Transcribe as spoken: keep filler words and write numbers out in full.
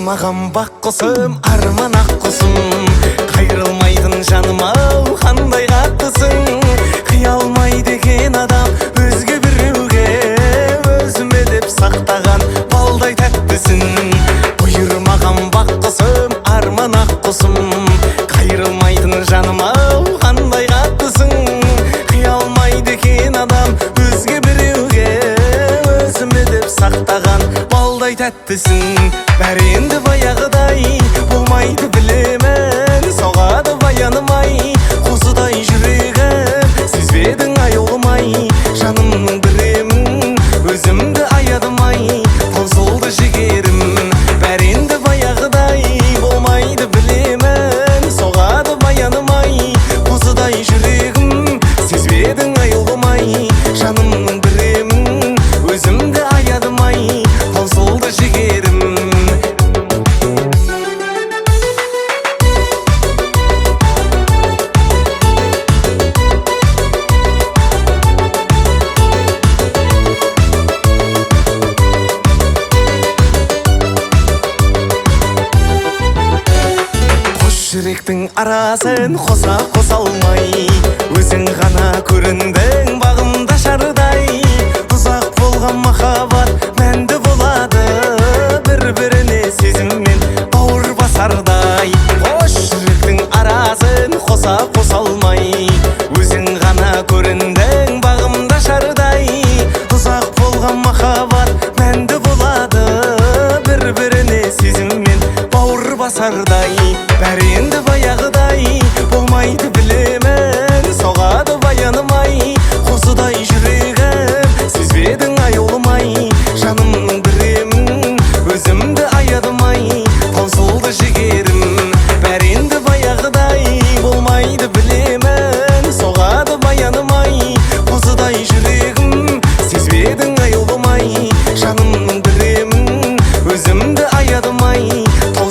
Бұйырмаған бақ құсым, арман ақ құсым, қайрылмайтын жаным ау, қандай қаттысың. Қия алмайды екен адам өзге біреуге, өзіме деп сақтаған балдай тәттісің. Бұйырмаған бақ құсым, арман ақ құсым, қайрылмайтын жаным ау, қандай қаттысың. Қия алмайды екен адам өзге біреуге, өзіме деп сақтаған балдай тәттісің. Бәрі енді баяғыдай болмайды білемін, соғады баянымай қозыдай жүрегім. Сезбедің аяулымай жанымның біремін, өзімді аядымай таусылды жігерім. Бәрі енді баяғыдай болмайды білемін, соғады баянымай қозыдай жүрегім. Сезбедің аяулымай жанымның біремін, өзімді аядымай таусылды жігерім. Жүректің арасын қоса қоса алмай, өзің ғана көріндің бағымда шардай. Ұзақ болған махаббат мәнді болады, бір-біріне сезіммен бауыр басардай. Қош жүректің арасын қоса қоса алмай, өзің ғана көріндің бағымда шардай. Ұзақ болған махаббат мәнді болады, бір-біріне сезіммен бауыр басардай. Бәрі енді баяғыдай болмайды білемін, соғады баянымай қозыдай жүрегім. Сезбедің аяулымай жанымның біремін, өзімді аядымай таусылды жігерім. Бәрі енді баяғыдай болмайды білемін, соғады баянымай қозыдай жүрегім. Сезбедің аяулымай жанымның біремін, өзімді аядымай